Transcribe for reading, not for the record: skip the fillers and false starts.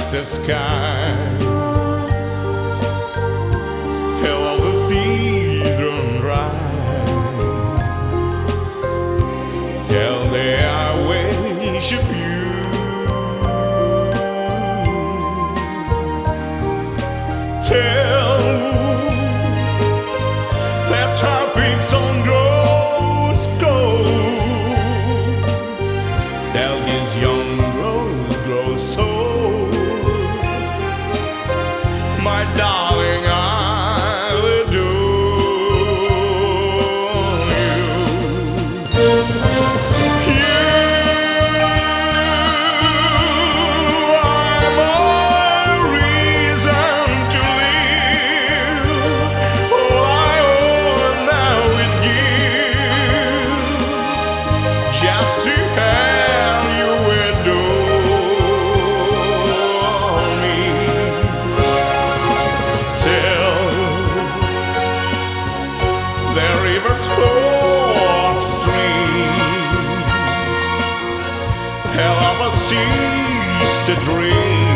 the sky. Tell all the seas run dry. Tell they I worship you. Tell that tropic sun grows cold. Tell this young rose grows so. My darling, I'll adore you. You are my reason to live. All I owe now it gives, just to have you adore me. Tell the rivers flow upstream. Tell our seas to dream.